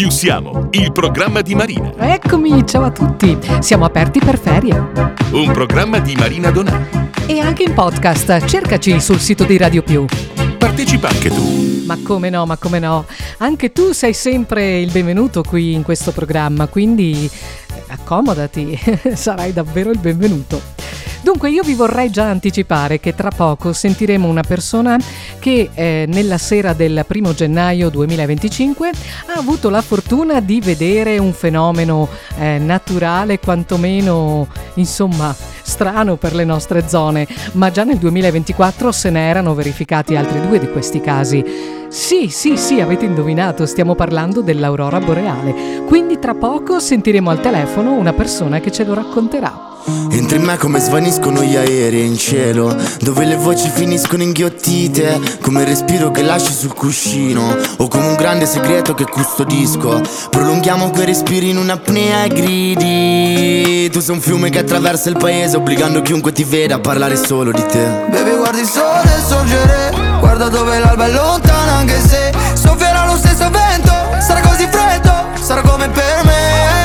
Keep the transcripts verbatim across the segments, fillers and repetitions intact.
Più siamo, il programma di Marina. Eccomi, ciao a tutti. Siamo aperti per ferie. Un programma di Marina Donà. E anche in podcast. Cercaci sul sito di Radio Più. Partecipa anche tu. Ma come no, ma come no. Anche tu sei sempre il benvenuto qui in questo programma, quindi accomodati, sarai davvero il benvenuto. Dunque io vi vorrei già anticipare che tra poco sentiremo una persona che eh, nella sera del primo gennaio duemilaventicinque ha avuto la fortuna di vedere un fenomeno eh, naturale, quantomeno insomma strano per le nostre zone, ma già nel duemilaventiquattro se ne erano verificati altri due di questi casi. Sì, sì, sì, avete indovinato, stiamo parlando dell'aurora boreale. Quindi tra poco sentiremo al telefono una persona che ce lo racconterà. Entri in me come svaniscono gli aerei in cielo, dove le voci finiscono inghiottite, come il respiro che lasci sul cuscino, o come un grande segreto che custodisco. Prolunghiamo quei respiri in un'apnea e gridi. Tu sei un fiume che attraversa il paese, obbligando chiunque ti veda a parlare solo di te. Baby, guardi il sole sorgere, guarda dove l'alba è lontana, anche se soffierà lo stesso vento. Sarà così freddo, sarà come per me.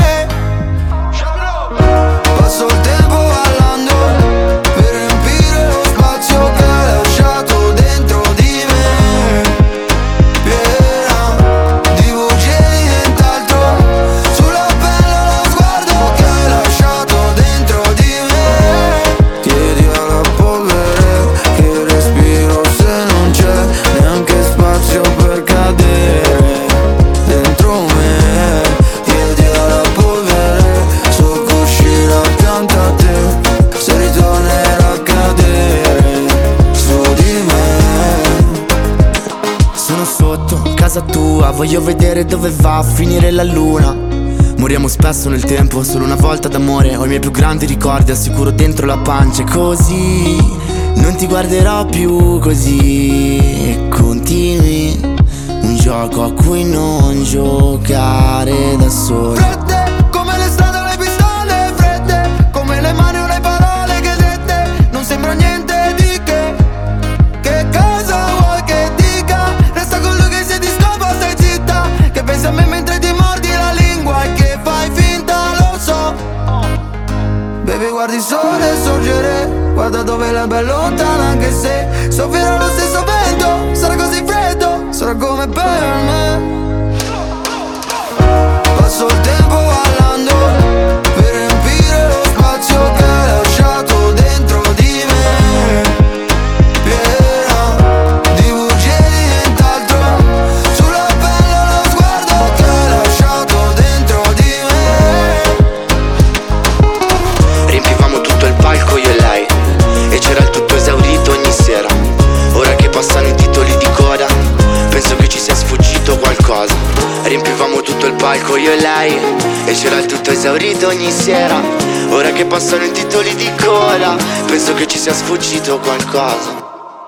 Passo il tempo ballando per riempire lo spazio che hai lasciato dentro di me, piena di voci e di nient'altro. Sulla pelle lo sguardo che hai lasciato dentro di me. Chiedi alla polvere che respiro se non c'è neanche spazio per cadere dentro me. Chiedi alla polvere sul cuscino accanto a te se ritornerà a cadere su di me. Sono sotto casa tua, voglio vedere dove va a finire la luna. Moriamo spesso nel tempo, solo una volta d'amore. Ho i miei più grandi ricordi, assicuro dentro la pancia. E così non ti guarderò più così. E continui un gioco a cui non giocare da soli. Fredde come le strade o le pistole, fredde come le mani o le parole che dette. Non sembra niente di che. Che cosa vuoi che dica? Resta con lui che se ti scopa stai zitta, che pensi a me mentre ti mordi la lingua e che fai finta, lo so. Baby, guardi il sole sorgere, guarda dove l'alba è lontana, anche se soffierà lo stesso vento. Sarà così freddo, sarà come per me. Passo il tempo ballando per riempire lo spazio che hai lasciato dentro di me, piena di voci e di nient'altro. Sulla pelle lo sguardo che hai lasciato dentro di me. Riempivamo tutto il palco io e lei, e c'era il tutto esaurito ogni sera. Ora che passano i titoli di coda, penso che ci sia sfuggito qualcosa. Riempivamo tutto il palco io e lei, e c'era il tutto esaurito ogni sera. Ora che passano i titoli di coda, penso che ci sia sfuggito qualcosa.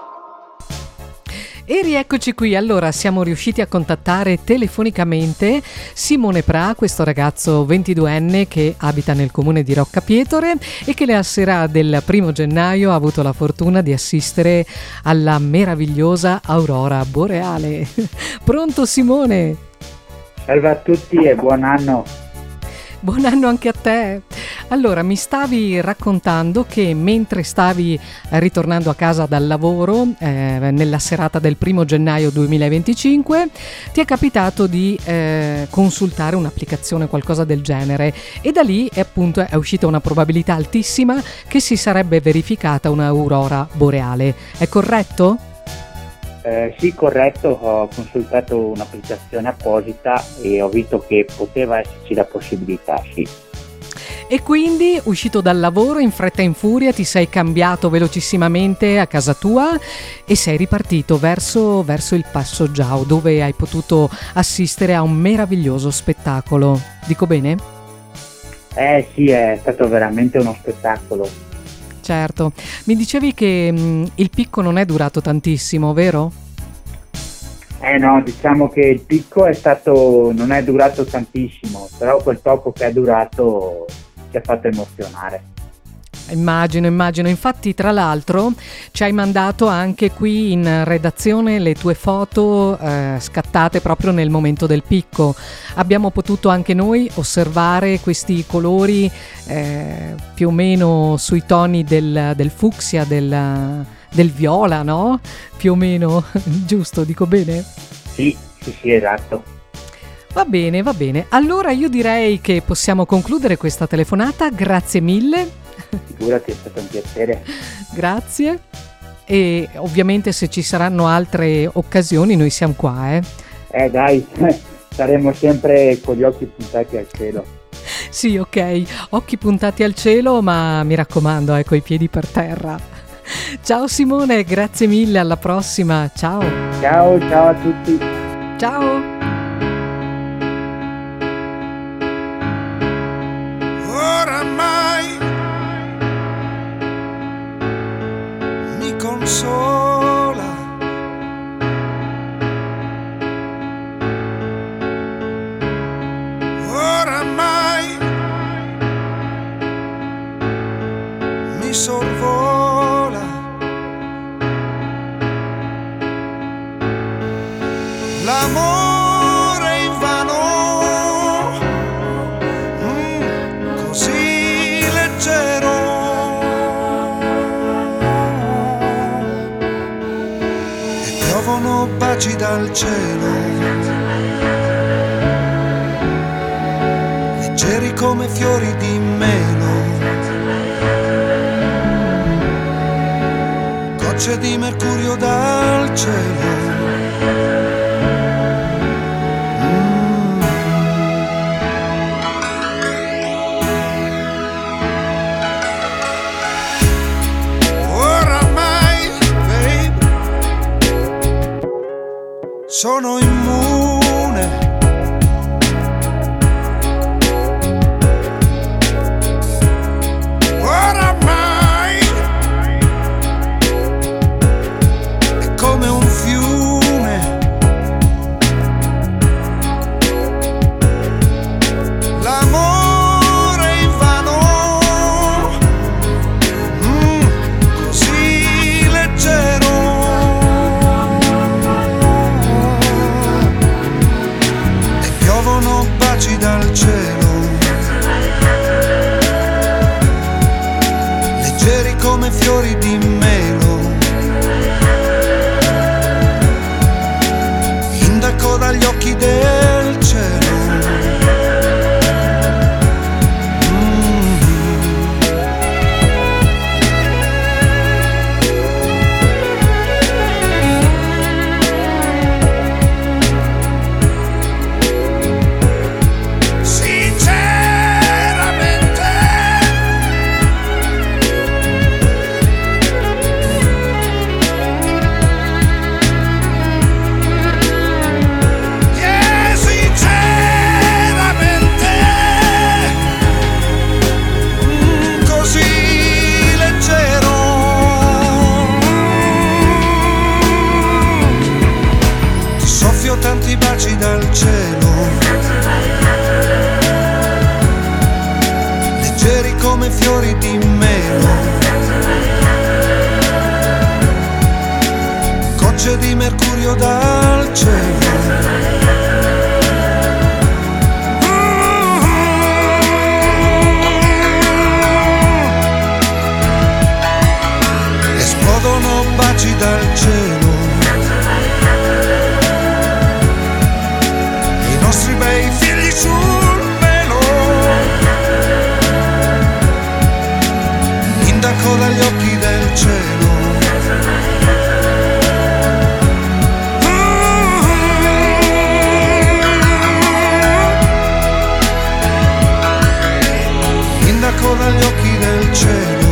E rieccoci qui, allora siamo riusciti a contattare telefonicamente Simone Pra, questo ragazzo ventiduenne che abita nel comune di Roccapietore e che la sera del primo gennaio ha avuto la fortuna di assistere alla meravigliosa aurora boreale. Pronto Simone? Salve a tutti e buon anno. Buon anno anche a te. Allora, mi stavi raccontando che mentre stavi ritornando a casa dal lavoro eh, nella serata del primo gennaio duemilaventicinque ti è capitato di eh, consultare un'applicazione, qualcosa del genere, e da lì è appunto è uscita una probabilità altissima che si sarebbe verificata un'aurora boreale. È corretto? Eh, sì, corretto, ho consultato un'applicazione apposita e ho visto che poteva esserci la possibilità, sì. E quindi, uscito dal lavoro, in fretta e in furia, ti sei cambiato velocissimamente a casa tua e sei ripartito verso, verso il Passo Giao, dove hai potuto assistere a un meraviglioso spettacolo. Dico bene? Eh sì, è stato veramente uno spettacolo. Certo. Mi dicevi che mh, il picco non è durato tantissimo, vero? Eh no, diciamo che il picco è stato, non è durato tantissimo, però quel poco che è durato ci ha fatto emozionare. Immagino, immagino. Infatti, tra l'altro, ci hai mandato anche qui in redazione le tue foto eh, scattate proprio nel momento del picco. Abbiamo potuto anche noi osservare questi colori eh, più o meno sui toni del, del fucsia, del, del viola, no? Più o meno, giusto? Dico bene? Sì, sì, sì, esatto. Va bene, va bene. Allora io direi che possiamo concludere questa telefonata. Grazie mille. Figurati, è stato un piacere. Grazie. E ovviamente se ci saranno altre occasioni noi siamo qua, eh. Eh dai, saremo sempre con gli occhi puntati al cielo. Sì, ok, occhi puntati al cielo, ma mi raccomando, ecco, i piedi per terra. Ciao Simone, grazie mille, alla prossima, ciao. Ciao, ciao a tutti. Ciao. Oramai mi consola oramai mi sorvola l'amore invano, mm, così leggero, e piovono baci dal cielo, leggeri come fiori di melo, gocce di mercurio dal cielo. Sono immune, oramai è come un fiume, l'amore invano, mm, così leggero. Baci dal cielo, leggeri come fiori di melo, indaco dagli occhi del cielo. Tanti baci dal cielo, leggeri come fiori di melo, gocce di mercurio dal cielo. Esplodono baci dal cielo, i nostri bei figli sul velo, indaco dagli occhi del cielo. Indaco dagli occhi del cielo,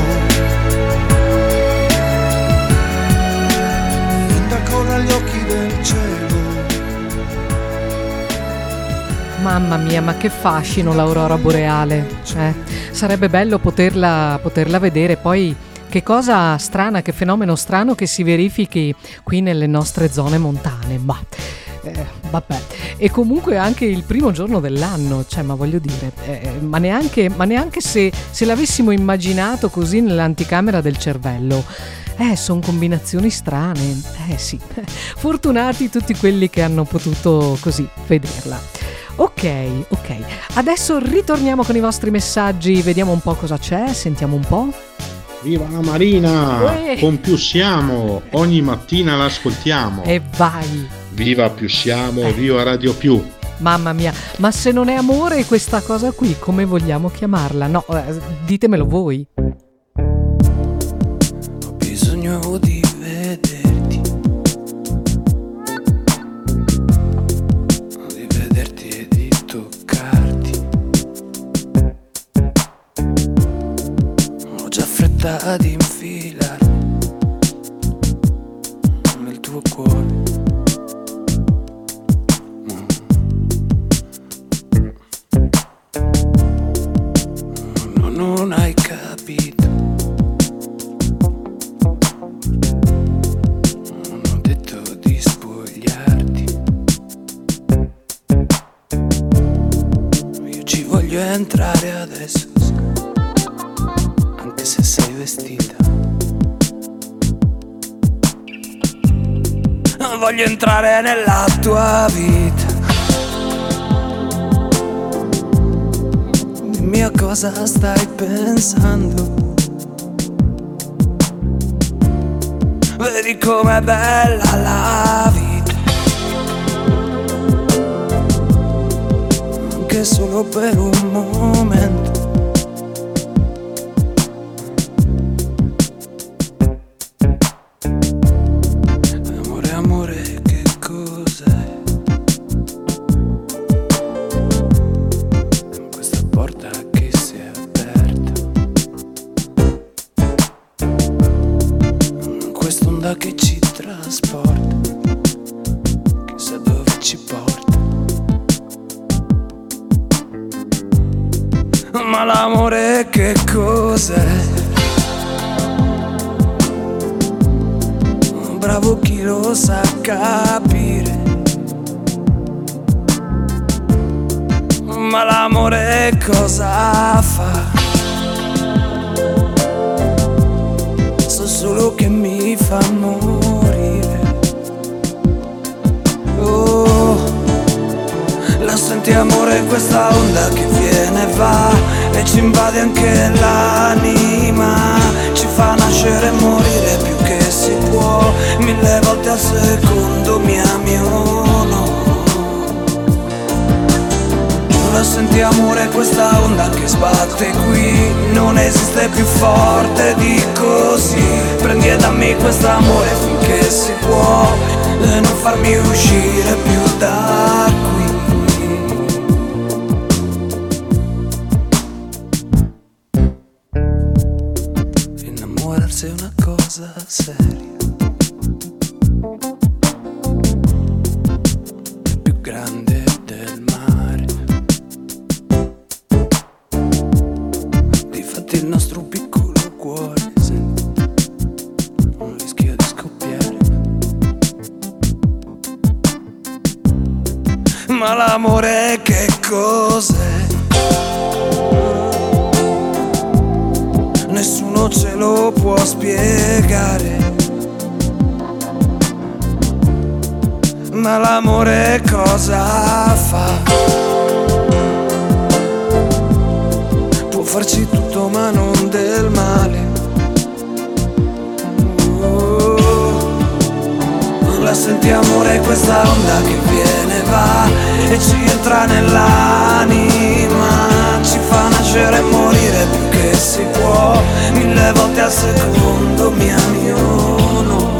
indaco dagli occhi del cielo. Mamma mia, ma che fascino l'aurora boreale, eh? Sarebbe bello poterla, poterla vedere. Poi che cosa strana, che fenomeno strano che si verifichi qui nelle nostre zone montane. Ma eh, vabbè. E comunque anche il primo giorno dell'anno, cioè, ma voglio dire, eh, ma neanche, ma neanche se, se l'avessimo immaginato così nell'anticamera del cervello. Eh, sono combinazioni strane, eh sì, fortunati tutti quelli che hanno potuto così vederla. Ok, ok, adesso ritorniamo con i vostri messaggi, vediamo un po' cosa c'è, sentiamo un po'. Viva la Marina! Uè. Con Più Siamo, ogni mattina l'ascoltiamo. E vai! Viva Più Siamo, viva Radio Più! Mamma mia, ma se non è amore questa cosa qui, come vogliamo chiamarla? No, eh, ditemelo voi. Ho bisogno di vederti, di vederti e di toccarti. Ho già fretta di infilare nel tuo cuore. No, non hai capito. Non ho detto di spogliarti. Io ci voglio entrare adesso, anche se sei vestita. Voglio entrare nella tua vita. Dimmi a cosa stai pensando. Vedi com'è bella la vita, anche solo per un momento. Amore, amore, che cos'è? Questa porta che si è aperta, quest'onda che ci trasporta, chissà dove ci porta. Ma l'amore che cos'è? Bravo chi lo sa capire. Ma l'amore cosa fa? So solo che mi fa morire. Oh, la senti amore questa onda che viene e va e ci invade anche l'anima, ci fa nascere e morire più che si può, mille volte al secondo mi ami o no. La senti amore questa onda che sbatte qui, non esiste più forte di così. Prendi e dammi quest'amore finché si può e non farmi uscire più da qui. Innamorarsi è una cosa seria, è più grande del mare. Difatti il nostro piccolo cuore senti un rischio di scoppiare. Ma l'amore che cos'è? Nessuno ce lo può spiegare. Ma l'amore cosa fa? Può farci tutto ma non del male. Oh, la senti amore questa onda che viene e va e ci entra nell'anima, ci fa nascere e morire più che si può, mille volte al secondo mi ami o no.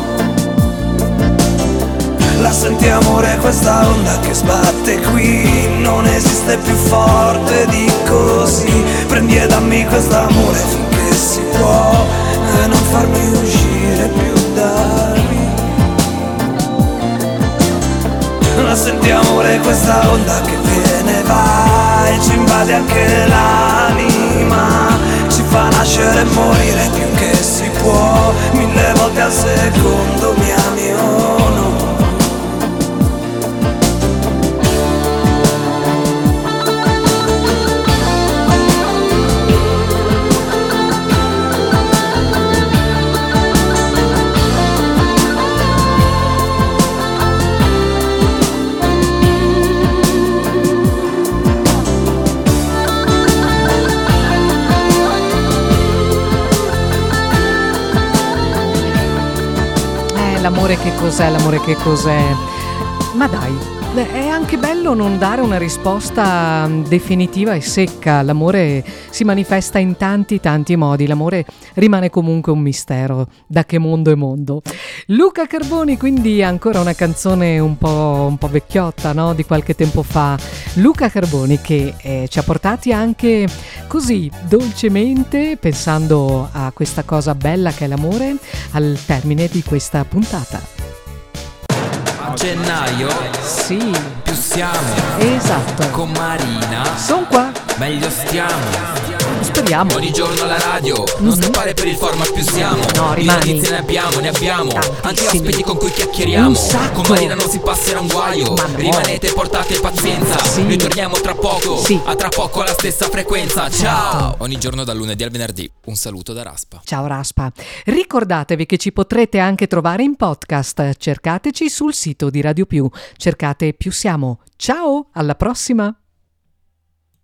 La senti amore questa onda che sbatte qui, non esiste più forte di così. Prendi e dammi quest'amore finché si può e non farmi uscire più da lì. La senti amore questa onda che viene e va e ci invade anche l'anima, ci fa nascere e morire più che si può, mille volte al secondo mi ami o no. l'amore che cos'è, l'amore che cos'è. Ma dai, è anche bello non dare una risposta definitiva e secca. L'amore si manifesta in tanti tanti modi, l'amore rimane comunque un mistero, da che mondo è mondo. Luca Carboni, quindi ancora una canzone un po', un po' vecchiotta, no? Di qualche tempo fa. Luca Carboni che eh, ci ha portati anche così dolcemente, pensando a questa cosa bella che è l'amore, al termine di questa puntata. A gennaio Sì, più siamo esatto. con Marina, Sono qua, meglio stiamo. speriamo. Ogni giorno alla radio, non scappare per il format più siamo. No, Di rimani. notizie ne abbiamo, ne abbiamo. Anche Tantissimi. ospiti con cui chiacchieriamo. Un sacco. Con Marina non si passerà un guaio. Ma no. Rimanete, portate pazienza. Sì. Noi torniamo tra poco. Sì. A tra poco alla stessa frequenza. Ciao. Ogni giorno dal lunedì al venerdì. Un saluto da Raspa. Ciao Raspa. Ricordatevi che ci potrete anche trovare in podcast. Cercateci sul sito di Radio Più. Cercate Più Siamo. Ciao, alla prossima!